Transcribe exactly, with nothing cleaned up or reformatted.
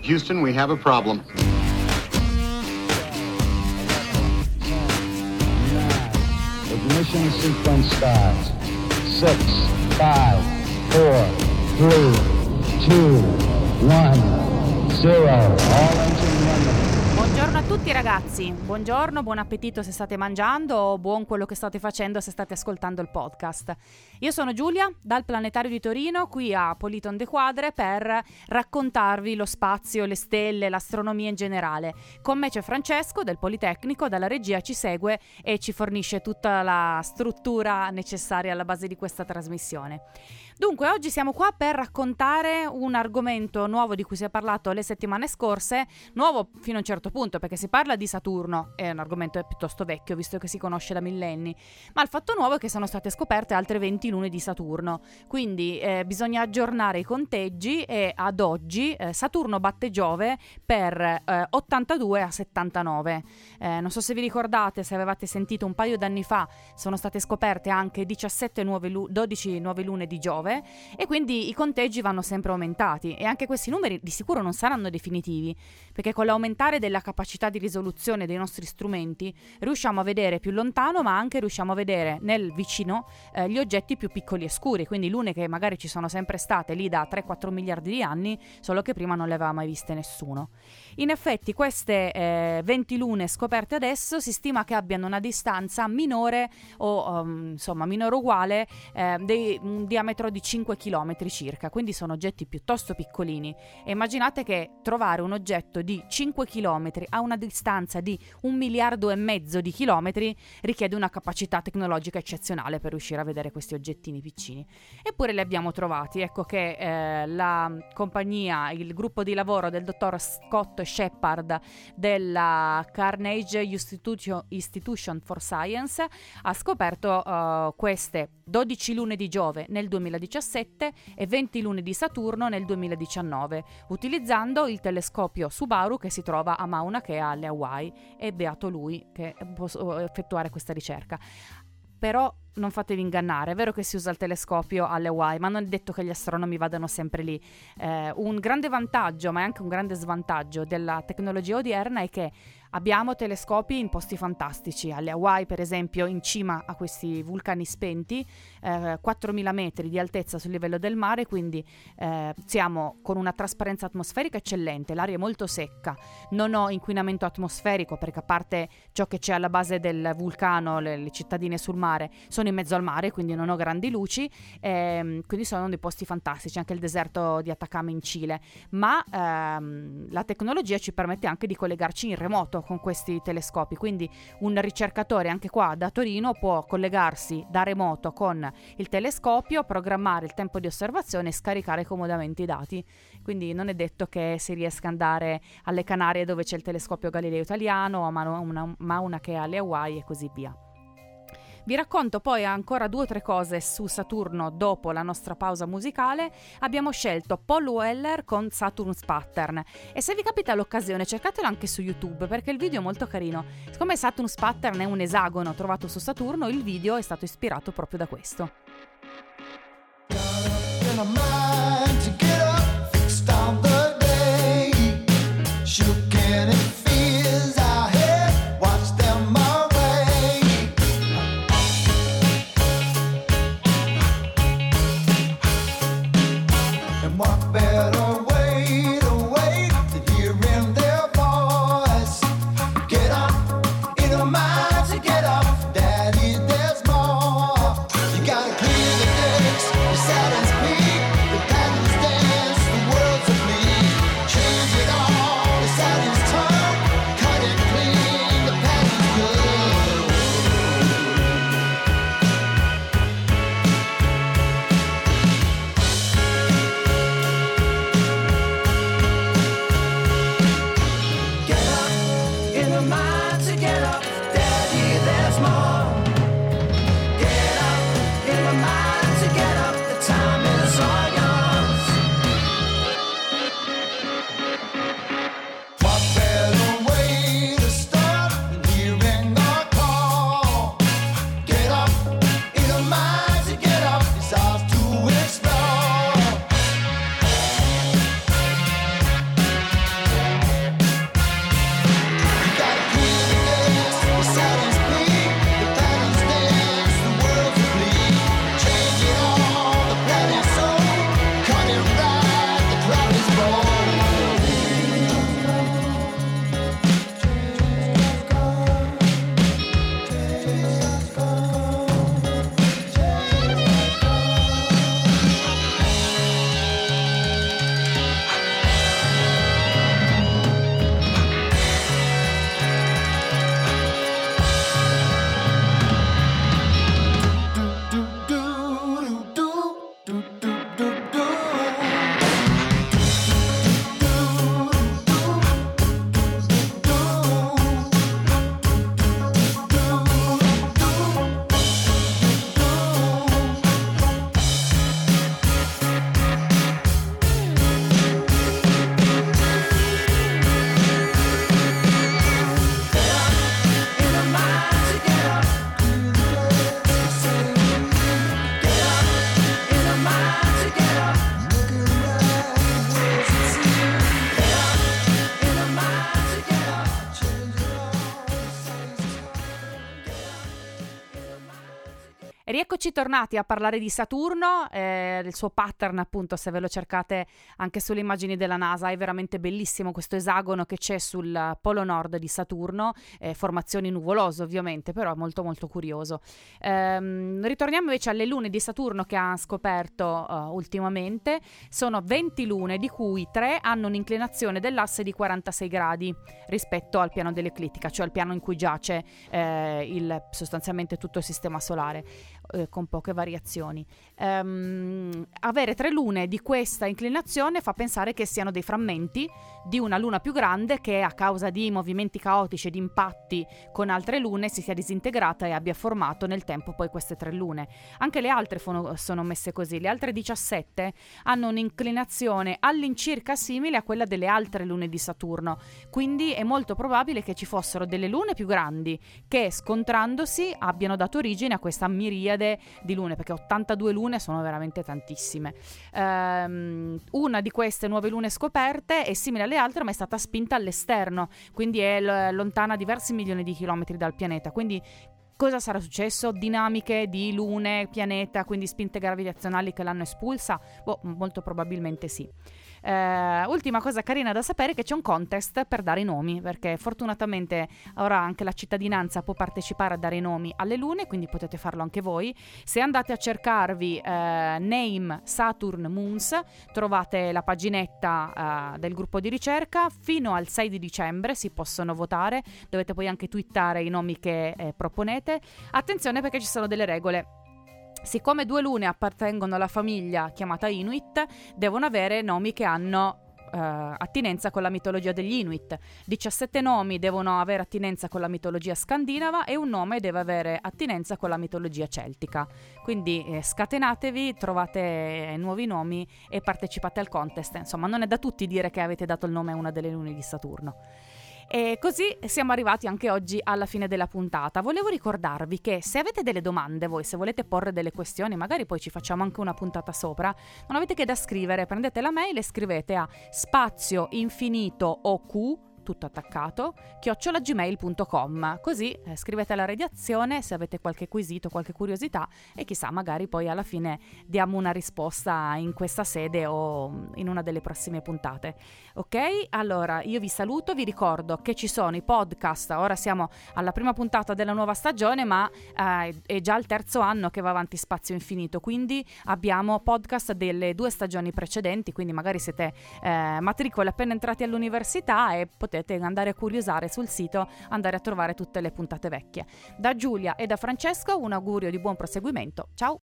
Houston, we have a problem. Ignition sequence starts. Six, five, four, three, two, one, zero. All engine running. Buongiorno a tutti ragazzi, buongiorno, buon appetito se state mangiando o buon quello che state facendo se state ascoltando il podcast. Io sono Giulia dal Planetario di Torino, qui a Politon de Quadre per raccontarvi lo spazio, le stelle, l'astronomia in generale. Con me c'è Francesco del Politecnico, dalla regia ci segue e ci fornisce tutta la struttura necessaria alla base di questa trasmissione. Dunque, oggi siamo qua per raccontare un argomento nuovo di cui si è parlato le settimane scorse, nuovo fino a un certo punto perché si parla di Saturno, è un argomento piuttosto vecchio visto che si conosce da millenni, ma il fatto nuovo è che sono state scoperte altre venti lune di Saturno, quindi eh, bisogna aggiornare i conteggi e ad oggi eh, Saturno batte Giove per eh, ottantadue a settantanove. Eh, non so se vi ricordate, se avevate sentito un paio d'anni fa, sono state scoperte anche diciassette nuove lu- dodici nuove lune di Giove, e quindi i conteggi vanno sempre aumentati e anche questi numeri di sicuro non saranno definitivi, perché con l'aumentare della capacità di risoluzione dei nostri strumenti riusciamo a vedere più lontano, ma anche riusciamo a vedere nel vicino eh, gli oggetti più piccoli e scuri, quindi lune che magari ci sono sempre state lì da tre quattro miliardi di anni, solo che prima non le aveva mai viste nessuno. In effetti queste eh, venti lune scoperte adesso si stima che abbiano una distanza minore o um, insomma minore o uguale eh, di un diametro di cinque chilometri circa, quindi sono oggetti piuttosto piccolini, e immaginate che trovare un oggetto di cinque chilometri a una distanza di un miliardo e mezzo di chilometri richiede una capacità tecnologica eccezionale per riuscire a vedere questi oggettini piccini, eppure li abbiamo trovati. Ecco che eh, la compagnia, il gruppo di lavoro del dottor Scott Shepard della Carnegie Institution, Institution for Science ha scoperto uh, queste dodici lune di Giove nel duemiladiciassette e venti lune di Saturno nel duemiladiciannove, utilizzando il telescopio Subaru che si trova a Mauna Kea alle Hawaii, e beato lui che può effettuare questa ricerca. Però non fatevi ingannare, è vero che si usa il telescopio alle Hawaii, ma non è detto che gli astronomi vadano sempre lì. Eh, un grande vantaggio, ma è anche un grande svantaggio della tecnologia odierna è che abbiamo telescopi in posti fantastici. Alle Hawaii, per esempio, in cima a questi vulcani spenti, eh, quattromila metri di altezza sul livello del mare, quindi eh, siamo con una trasparenza atmosferica eccellente, l'aria è molto secca, non ho inquinamento atmosferico perché a parte ciò che c'è alla base del vulcano, le, le cittadine sul mare sono in mezzo al mare, quindi non ho grandi luci, ehm, quindi sono dei posti fantastici, anche il deserto di Atacama in Cile, ma ehm, la tecnologia ci permette anche di collegarci in remoto con questi telescopi, quindi un ricercatore anche qua da Torino può collegarsi da remoto con il telescopio, programmare il tempo di osservazione e scaricare comodamente i dati, quindi non è detto che si riesca ad andare alle Canarie dove c'è il telescopio Galileo italiano, a Mauna, Mauna Kea alle Hawaii e così via. Vi racconto poi ancora due o tre cose su Saturno dopo la nostra pausa musicale. Abbiamo scelto Paul Weller con Saturn's Pattern, e se vi capita l'occasione cercatelo anche su YouTube perché il video è molto carino. Siccome Saturn's Pattern è un esagono trovato su Saturno, il video è stato ispirato proprio da questo. E rieccoci tornati a parlare di Saturno, eh, il suo pattern appunto, se ve lo cercate anche sulle immagini della NASA, è veramente bellissimo questo esagono che c'è sul polo nord di Saturno, eh, formazioni nuvolose ovviamente, però è molto molto curioso. Ehm, ritorniamo invece alle lune di Saturno che ha scoperto uh, ultimamente. Sono venti lune, di cui tre hanno un'inclinazione dell'asse di quarantasei gradi rispetto al piano dell'eclittica, cioè al piano in cui giace eh, il, sostanzialmente tutto il sistema solare. Eh, con poche variazioni. Um, avere tre lune di questa inclinazione fa pensare che siano dei frammenti di una luna più grande che a causa di movimenti caotici e di impatti con altre lune si sia disintegrata e abbia formato nel tempo poi queste tre lune. Anche le altre fono, sono messe così. Le altre diciassette hanno un'inclinazione all'incirca simile a quella delle altre lune di Saturno, quindi è molto probabile che ci fossero delle lune più grandi che scontrandosi abbiano dato origine a questa miriade di lune, perché ottantadue lune sono veramente tantissime. Um, una di queste nuove lune scoperte è simile alle altre, ma è stata spinta all'esterno, quindi è l- lontana diversi milioni di chilometri dal pianeta. Quindi cosa sarà successo? Dinamiche di lune, pianeta, quindi spinte gravitazionali che l'hanno espulsa? Boh, molto probabilmente sì. Uh, ultima cosa carina da sapere è che c'è un contest per dare i nomi, perché fortunatamente ora anche la cittadinanza può partecipare a dare i nomi alle lune, quindi potete farlo anche voi. Se andate a cercarvi uh, Name Saturn Moons, trovate la paginetta uh, del gruppo di ricerca. Fino al sei di dicembre si possono votare, dovete poi anche twittare i nomi che eh, proponete. Attenzione, perché ci sono delle regole. Siccome due lune appartengono alla famiglia chiamata Inuit, devono avere nomi che hanno Uh, attinenza con la mitologia degli Inuit. diciassette nomi devono avere attinenza con la mitologia scandinava e un nome deve avere attinenza con la mitologia celtica. Quindi eh, scatenatevi, trovate eh, nuovi nomi e partecipate al contest. Insomma, non è da tutti dire che avete dato il nome a una delle lune di Saturno. E così siamo arrivati anche oggi alla fine della puntata. Volevo ricordarvi che se avete delle domande voi, se volete porre delle questioni, magari poi ci facciamo anche una puntata sopra, non avete che da scrivere, prendete la mail e scrivete a spazio infinito o q tutto attaccato, chiocciola gmail punto com. Così eh, scrivete alla redazione se avete qualche quesito, qualche curiosità e chissà, magari poi alla fine diamo una risposta in questa sede o in una delle prossime puntate. Ok? Allora, io vi saluto, vi ricordo che ci sono i podcast, ora siamo alla prima puntata della nuova stagione, ma eh, è già il terzo anno che va avanti Spazio Infinito, quindi abbiamo podcast delle due stagioni precedenti, quindi magari siete eh, matricole appena entrati all'università e potete andare a curiosare sul sito, andare a trovare tutte le puntate vecchie. Da Giulia e da Francesco un augurio di buon proseguimento. Ciao!